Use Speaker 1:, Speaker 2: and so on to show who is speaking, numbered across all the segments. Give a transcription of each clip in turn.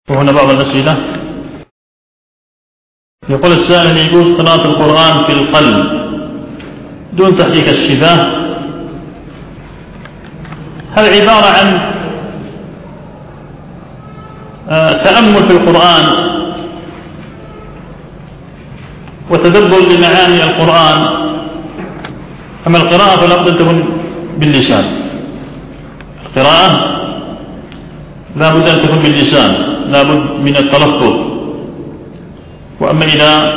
Speaker 1: وهنا بعض الأسئلة. يقول السائل: يجوز قراءة القرآن في القلب دون تحريك الشفاه؟ هذا عبارة عن تأمل في القرآن وتدبر لمعاني القرآن. أما القراءة فلا بد أن تكون باللسان. القراءة لا بد أن تكون باللسان، لا بد من التلفظ. وأما إذا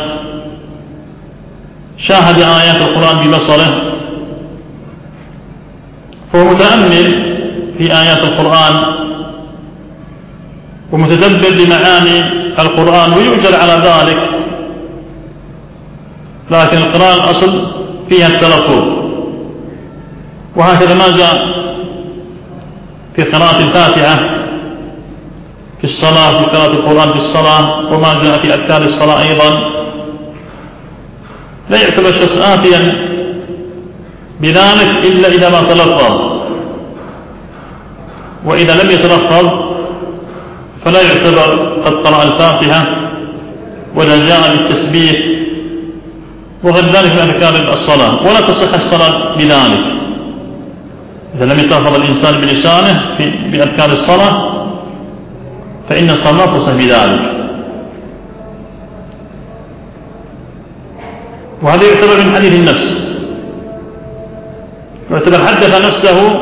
Speaker 1: شاهد آيات القرآن ببصره فهو متأمل في آيات القرآن ومتدبر لمعاني القرآن ويؤجر على ذلك، لكن القراءة الأصل فيها التلفظ. وهكذا ما جاء في قراءة الفاتحة في الصلاة، في قراءة القرآن في الصلاة، وما جاء في أذكار الصلاة أيضا، لا يعتبر الشخص آتيا بذلك إلا إذا ما تلفظ. وإذا لم يتلفظ فلا يعتبر قد قرأ الفاتحة ولا جاء بالتسبيح وغير ذلك من أذكار الصلاة، ولا تصح الصلاة بذلك. إذا لم يتلفظ الإنسان بلسانه بأذكار الصلاة فإن الصلاة تصح بذلك. وهذا يعتبر من حديث النفس، يعتبر حدث نفسه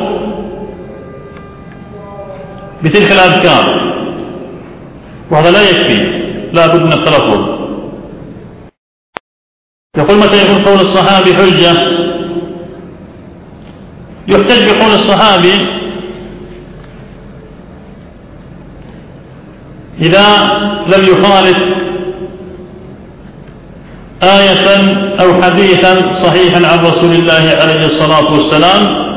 Speaker 1: بتلك الأذكار، وهذا لا يكفي، لا بد من التلفظ. يقول: متى يكون قول الصحابي حجة؟ يحتج بقول الصحابي إذا لم يخالف آية أو حديثا صحيحا عن رسول الله عليه الصلاة والسلام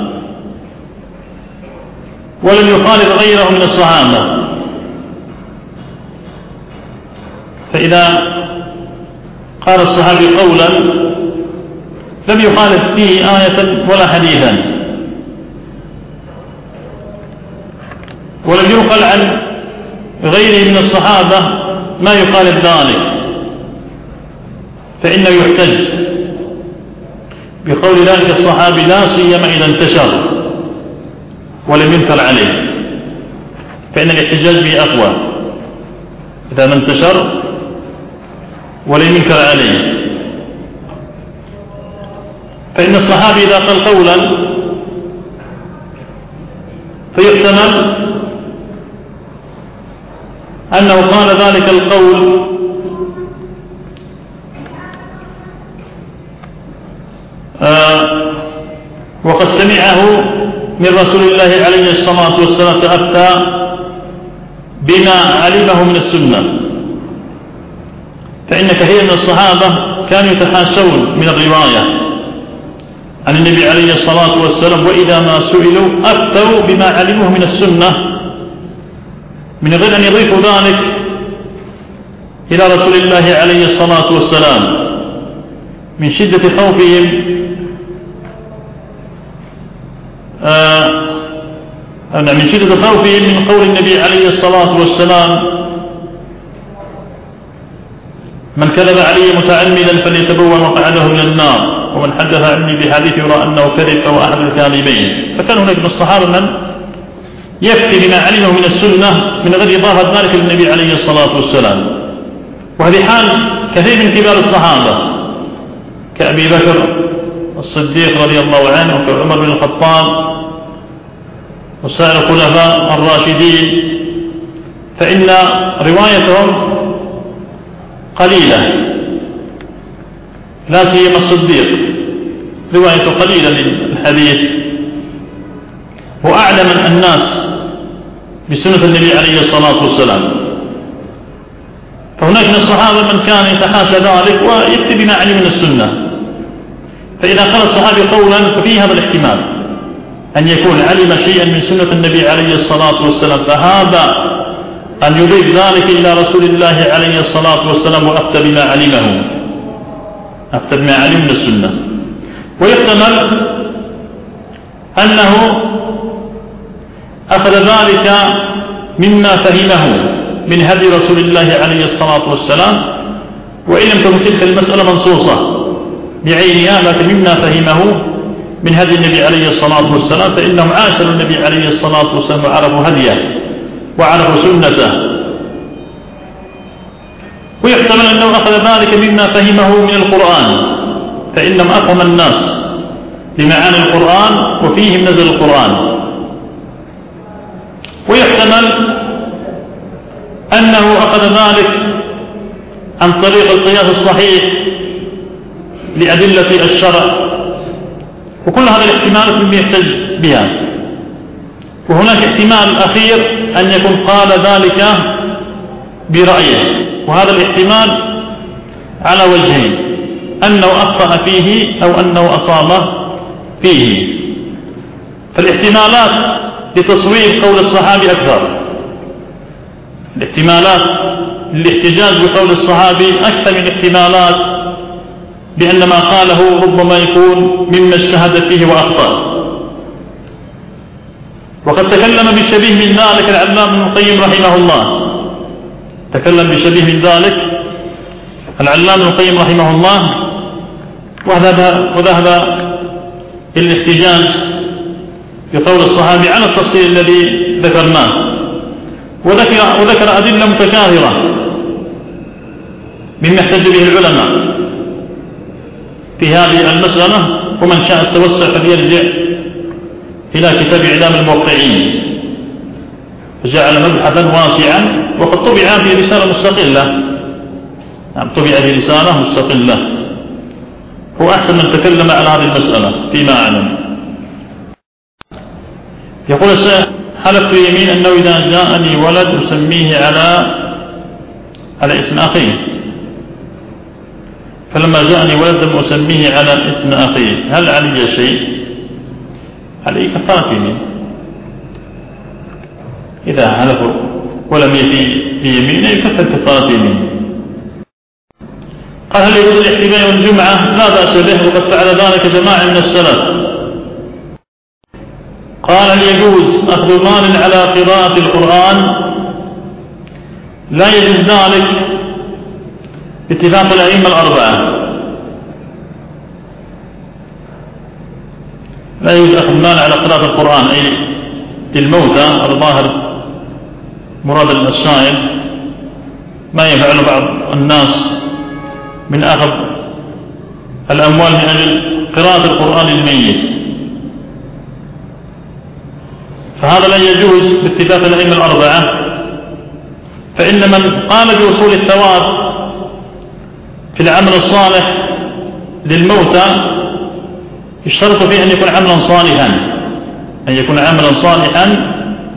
Speaker 1: ولم يخالف غيره من الصحابة. فإذا قال الصحابي قولا لم يخالف فيه آية ولا حديثا ولم ينقل عن غيره من الصحابة ما يخالف ذلك، فإنه يحتج بقول ذلك الصحابي، لا سيما إذا انتشر ولم ينكر عليه، فإن الاحتجاج به أقوى إذا ما انتشر ولم ينكر عليه. فإن الصحابي إذا قال قولا فيحتمل أنه قال ذلك القول وقد سمعه من رسول الله عليه الصلاة والسلام فأفتى بما علمه من السنة. فإن كثير من الصحابة كانوا يتحاشون من الرواية عن النبي عليه الصلاة والسلام، وإذا ما سئلوا أفتوا بما علموه من السنة من غير أن يضيفوا ذلك إلى رسول الله عليه الصلاة والسلام من شدة خوفهم من قول النبي عليه الصلاة والسلام: من كذب علي متعمدا فليتبوأ مقعده من النار، ومن حدث عني بحديث يرى أنه كذب فهو أحد الكاذبين. فكان هناك من الصحابة من يفتي بما علمه من السنة من غير إضافة ذلك للنبي عليه الصلاة والسلام. وهذه حال كثير من كبار الصحابة كأبي بكر الصديق رضي الله عنه وكعمر بن الخطاب وسائر الخلفاء الراشدين، فإن روايتهم قليلة، لا سيما الصديق روايته قليلة للحديث، وأعلم الناس بسنة النبي عليه الصلاة والسلام. فهناك من الصحابة من كان يتحاشى ذلك ويكتب بما علم من السنة. فإذا قال الصحابي قولا ففيه هذا الاحتمال أن يكون علم شيئا من سنة النبي عليه الصلاة والسلام، فهذا أن يضيف ذلك إلى رسول الله عليه الصلاة والسلام وأفتى بما علمه، أفتى بما علم من السنة. ويحتمل أنه أخذ ذلك مما فهمه من هدي رسول الله عليه الصلاة والسلام، وإن لم تكن تلك المسألة منصوصة بعينها، لكن مما فهمه من هدي النبي عليه الصلاة والسلام، فإنهم عاشروا النبي عليه الصلاة والسلام وعرفوا هديه وعرفوا سنته. ويحتمل أنه أخذ ذلك مما فهمه من القرآن، فإنهم أفهم الناس لمعاني القرآن وفيهم نزل القرآن. ويحتمل أنه أخذ ذلك عن طريق القياس الصحيح لأدلة الشرع، وكل هذه الاحتمالات مما يحتج بها. وهناك احتمال أخير أن يكون قال ذلك برأيه، وهذا الاحتمال على وجهين: أنه أخطأ فيه أو أنه أصاب فيه. فالاحتمالات لتصويب قول الصحابي أكثر، الاحتمالات للاحتجاج بقول الصحابي أكثر من احتمالات بأن ما قاله ربما يكون مما اجتهد فيه وأخطأ. وقد تكلم بشبيه من ذلك العلامة ابن القيم رحمه الله، تكلم بشبيه من ذلك العلامة ابن القيم رحمه الله، وذهب الاحتجاج بقول الصحابي على التفصيل الذي ذكرناه، وذكر أدلة متكاثرة مما احتج به العلماء في هذه المسألة. ومن شاء التوسع فليرجع إلى كتاب إعلام الموقعين، فجعل مبحثا واسعا، وقد طبع في رسالة مستقلة، طبع في رسالة مستقلة. هو أحسن من تكلم على هذه المسألة فيما أعلم. يقول الشيخ: حلفت يمين أنه إذا جاءني ولد أسميه على اسم أخيه، فلما جاءني ولد لم أسميه على اسم أخيه، هل علي شيء؟ علي كفارة يمين إذا حلف ولم يفي في يمينه يكفر كفارة يمين. قال: هل يجوز الاحتمال يوم الجمعة؟ لا بأس به، وقد فعل ذلك جماعة من السلف. قال: هل يجوز أخذ مال على قراءة القرآن؟ لا يجوز ذلك باتفاق الأئمة الأربعة، لا يجوز أخذ مال على قراءة القرآن أي للموتى. الظاهر مراد السائل ما يفعل بعض الناس من أخذ الأموال من أجل قراءة القرآن للميت، فهذا لا يجوز باتفاق الأئمة الأربعة. فإن من قام بوصول الثواب في العمل الصالح للموتى يشترط فيه أن يكون عملا صالحا، أن يكون عملا صالحا.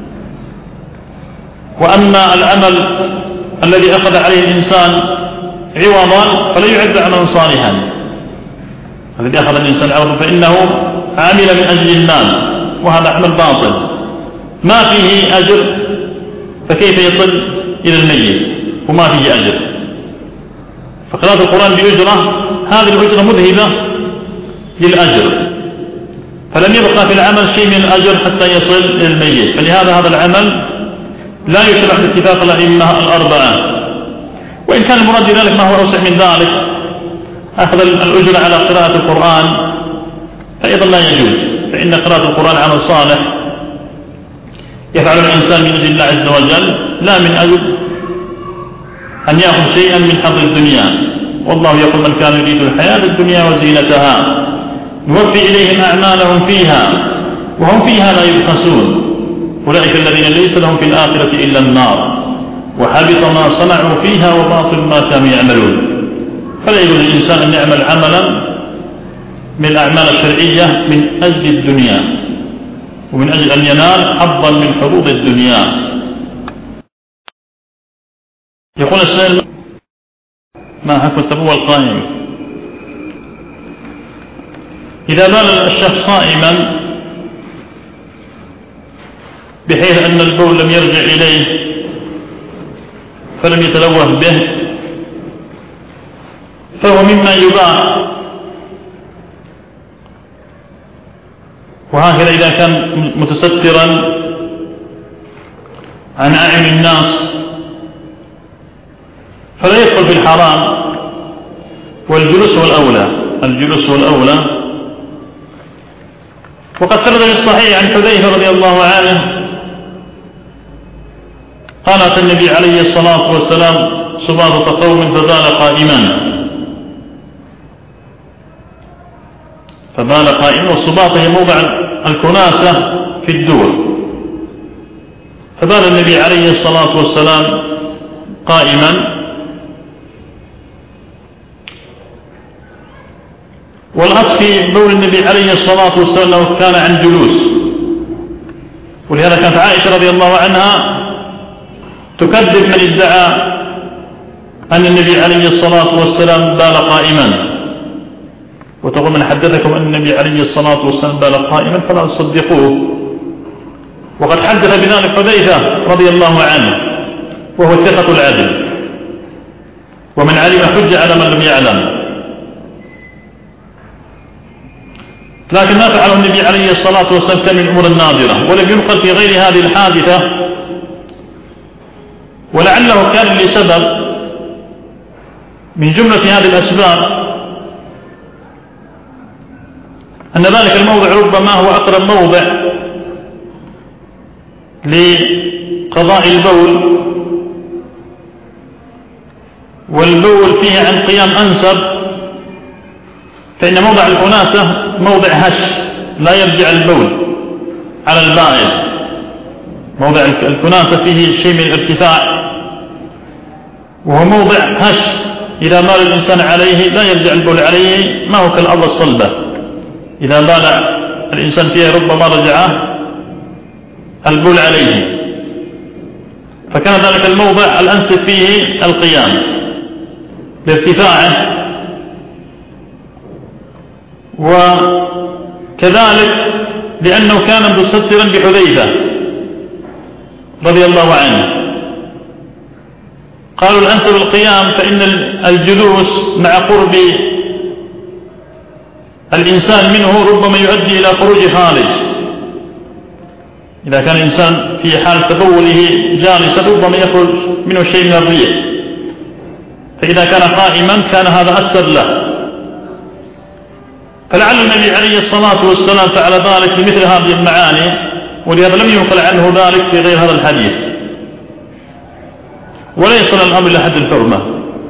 Speaker 1: وأما العمل الذي أخذ عليه الإنسان عوضا فلا يعد عملا صالحا. الذي أخذ الإنسان عوضا فإنه عمل من أجل المال، وهذا عمل باطل ما فيه أجر، فكيف يصل إلى الميت وما فيه أجر؟ فقراءة القرآن بأجرة، هذه الأجرة مذهبة للأجر، فلم يبقى في العمل شيء من الأجر حتى يصل إلى الميت. فلهذا هذا العمل لا يشرع باتفاق الأئمة الأربعة. وإن كان المراد ذلك ما هو أوسع من ذلك، أخذ الأجر على قراءة القرآن فأيضا لا يجوز، فإن قراءة القرآن عمل صالح يفعل الإنسان من أجل الله عز وجل، لا من أجل أن يأخذ شيئا من حظ الدنيا. والله يقول: من كان يريد الحياة الدنيا وزينتها نوفي إليهم أعمالهم فيها وهم فيها لا يبخسون، أولئك الذين ليس لهم في الآخرة إلا النار وحبط ما صنعوا فيها وباطل ما كانوا يعملون. فلا يجوز للإنسان أن يعمل عملا من الأعمال الشرعية من أجل الدنيا ومن أجل أن ينال حظا من حظوظ الدنيا. يقول السائل: ما حكم التبول القائم؟ إذا بال الشخص صائما بحيث أن البول لم يرجع إليه فلم يتلوث به فهو مما يباح، وهكذا إذا كان متسترا عن أعين الناس في الحرام والجلوس هو الأولى، الجلوس هو الأولى. وقد ثبت في الصحيح عن حذيفة رضي الله عنه قال أتى النبي عليه الصلاة والسلام سباطة قوم فبال قائما، والسباطة هي موضع الكناسة في الدور، فبال النبي عليه الصلاة والسلام قائما، والأصل في بول النبي عليه الصلاة والسلام كان عن جلوس، ولهذا كانت عائشة رضي الله عنها تكذب من ادعى أن النبي عليه الصلاة والسلام بال قائما، وتقول من حدثكم أن النبي عليه الصلاة والسلام بال قائما فلا تصدقوه. وقد حدث بذلك حذيفة رضي الله عنه وهو ثقة العدل، ومن علم حج على من لم يعلم. لكن ما فعله النبي عليه الصلاة والسلام كان من الأمور النادرة، ولم ينقل في غير هذه الحادثة، ولعله كان لسبب من جملة هذه الأسباب أن ذلك الموضع ربما هو أقرب موضع لقضاء البول، والبول فيه عن قيام أنسب، فإن موضع الكناسة موضع هش لا يرجع البول على البائل، موضع الكناسة فيه شيء من الارتفاع، وهو موضع هش إذا بال الإنسان عليه لا يرجع البول عليه، ما هو كالأرض الصلبة إذا بال الإنسان فيها ربما رجع البول عليه، فكان ذلك الموضع الأنسب فيه القيام بارتفاعه. وكذلك لأنه كان مستترا بحذيفة رضي الله عنه، قالوا الأنسب القيام، فإن الجلوس مع قرب الإنسان منه ربما يؤدي إلى خروج خارج، إذا كان الإنسان في حال تبوله جالسا ربما يخرج منه شيء من الريح، فإذا كان قائما كان هذا أسر له. فلعل النبي عليه الصلاة والسلام فعل ذلك بمثل هذه المعاني، ولهذا لم ينقل عنه ذلك في غير هذا الحديث، ولا يصل الأمر إلى حد الحرمة.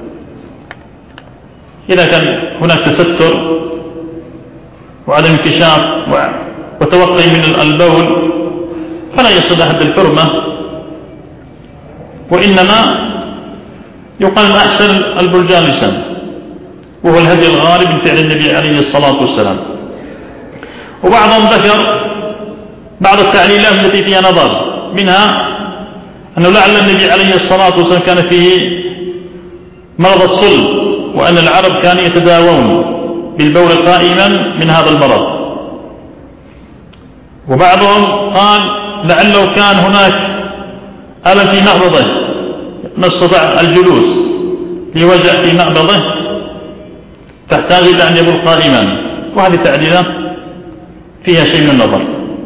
Speaker 1: إذا كان هناك تستر وعدم انكشاف وتوقي من البول فلا يصل إلى حد الحرمة، وإنما يقال الأحسن البول جالسا، وهو الهدي الغالب من فعل النبي عليه الصلاة والسلام. وبعضهم ذكر بعض التعليلات التي فيها نظر، منها أنه لعل النبي عليه الصلاة والسلام كان فيه مرض الصلب، وأن العرب كانوا يتداوون بالبول قائما من هذا المرض. وبعضهم قال لعله كان هناك ألم في مقبضه ما استطاع الجلوس لوجع في مقبضه تحتاج إلى أن يبول قائما، وهذه تعليلات فيها شيء من النظر.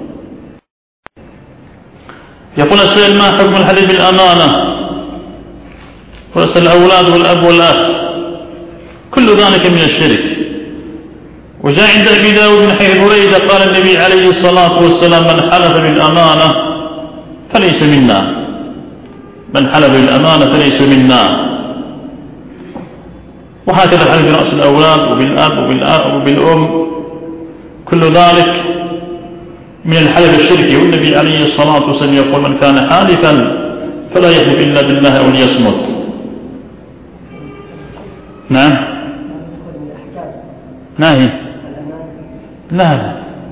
Speaker 1: يقول السائل ما حكم الحلف بالأمانة ورسل الأولاد والأب والأخ؟ كل ذلك من الشرك. وجاء عند أبي داود من حديث بريدة قال النبي عليه الصلاة والسلام من حلف بالأمانة فليس منا، من حلف بالأمانة فليس منا. وهكذا الحلف برأس الأولاد وبالأب وبالأم، كل ذلك من الحلف الشركي. والنبي عليه الصلاة والسلام يقول من كان حالفا فلا يحلف إلا بالله أو ليصمت. نعم ناهي لا،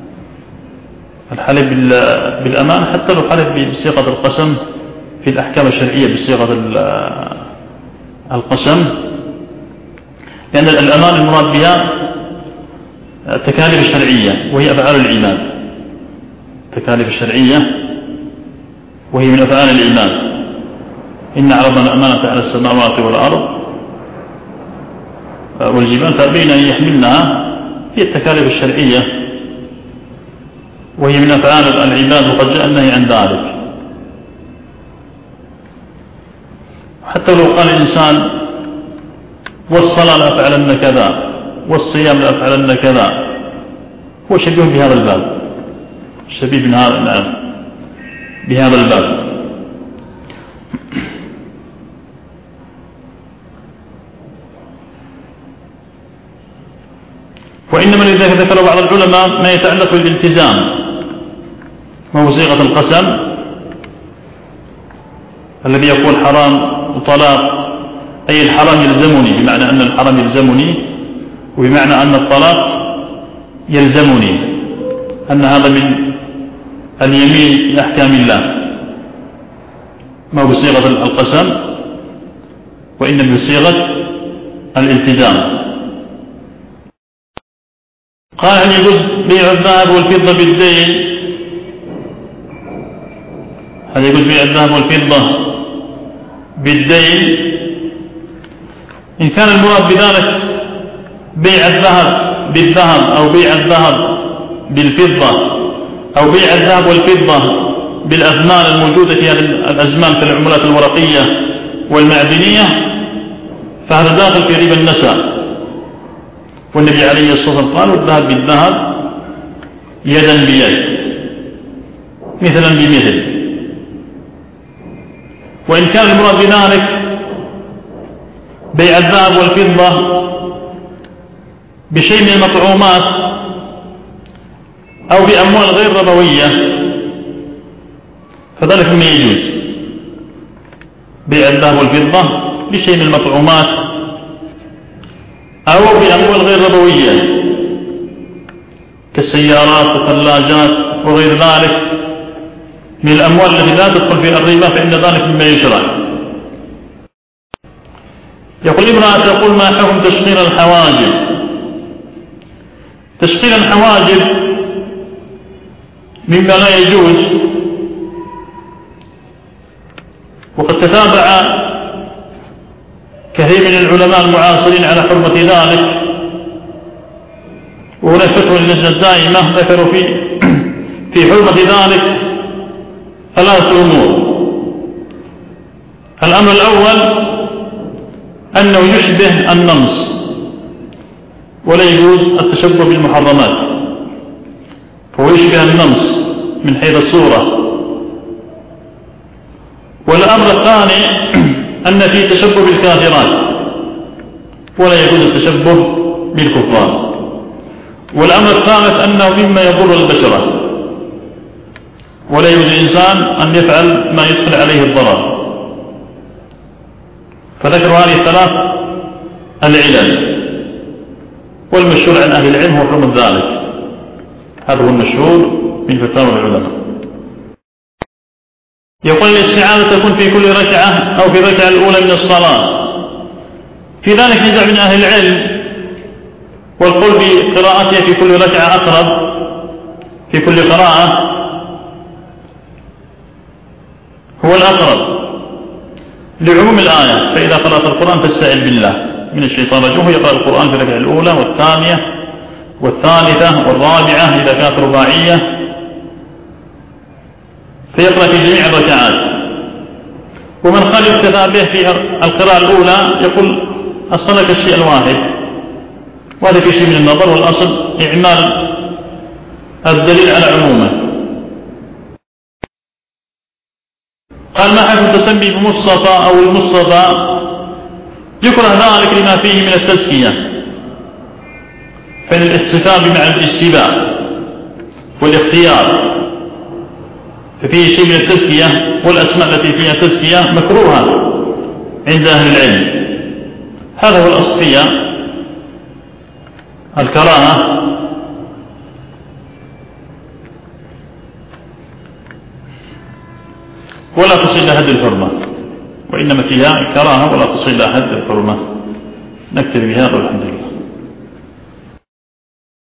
Speaker 1: الحلف بالأمان حتى لو حلف بصيغة القسم في الأحكام الشرعية بصيغة القسم، لأن الأمان المراد بها التكاليف الشرعية وهي أفعال العباد، التكاليف الشرعية وهي من أفعال العباد. إن عرضنا الأمانة على السماوات والأرض والجبال فأبين أن يحملنها، هي التكاليف الشرعية وهي من أفعال العباد، وقد جاء النهي عن ذلك. حتى لو قال الإنسان والصلاة لأفعلن كذا والصيام لأفعلن كذا، هو شبيه بهذا الباب، شبيه بهذا الباب. وإنما لذلك ذكر بعض العلماء ما يتعلق بالالتزام، وهو صيغة القسم الذي يقول حرام وطلاق، أي الحرام يلزمني، بمعنى أن الحرام يلزمني، وبمعنى أن الطلاق يلزمني، أن هذا من اليمين لأحكام الله، ما هو بصيغة القسم وإنما بصيغة الالتزام. قال هل يجوز بيع الذهب والفضة بالدين؟ هل يجوز بيع الذهب والفضة بالدين؟ إن كان المراد بذلك بيع الذهب بالذهب أو بيع الذهب بالفضة أو بيع الذهب والفضة بالأثمان الموجودة في هذه الأزمان كالعملات الورقية والمعدنية، فهذا داخل في ربا النساء. والنبي عليه الصلاة والسلام قال والذهب بالذهب يدا بيد مثلا بمثل. وإن كان المراد بذلك بيع الذهب والفضة بشيء من المطعومات أو بأموال غير ربوية فذلك ما يجوز، بيع الذهب والفضة بشيء من المطعومات أو بأموال غير ربوية كالسيارات والثلاجات وغير ذلك من الأموال التي لا تدخل في الربا، فإن ذلك مما يشرع. يقول امرأة تقول ما حكم تشغيل الحواجب؟ تشغيل الحواجب مما لا يجوز، وقد تتابع كثير من العلماء المعاصرين على حرمة ذلك، وهناك فتوى اللجنة الدائمة ذكروا في حرمة ذلك ثلاثة أمور. الأمر الأول أنه يشبه النمص ولا يجوز التشبه بالمحرمات، فهو يشبه النمص من حيث الصورة. والأمر الثاني أن فيه تشبه بالكافرات ولا يجوز التشبه بالكفار. والأمر الثالث أنه مما يضر البشرة ولا يجوز الإنسان أن يفعل ما يدخل عليه الضرر. فذكروا هذه الثلاث العلل، والمشهور عن أهل العلم هو حكم ذلك، هذا هو المشهور من فتاوى العلماء. يقول الاستعاذة تكون في كل ركعة أو في الركعة الأولى من الصلاة؟ في ذلك نزاع من أهل العلم، والقول بقراءتها في كل ركعة أقرب في كل قراءة هو الأقرب لعموم الآية، فإذا قرأت القرآن فاستعذ بالله من الشيطان الرجيم. يقرأ القرآن في الركعة الأولى والثانية والثالثة والرابعة إذا كانت رباعية، فيقرأ في جميع الركعات. ومن خالف اكتفى به في القراءة الأولى يقول الصلاة كالشيء الواحد، وهذا في شيء من النظر، والأصل إعمال الدليل على عمومه. قال ما حكم التسمي بمصطفى أو المصطفى؟ يكره ذلك لما فيه من التزكية، فإن الاستفاء بمعنى الاشتباع والاختيار، ففيه شيء من التزكية، والأسماء التي فيها تزكية مكروهة عند أهل العلم. هذا هو الأصل فيها الكراهة. ولا تصل إلى حد الحرمة، وإنما فيها كراهة ولا تصل إلى حد الحرمة. نكتفي بهذا والحمد لله.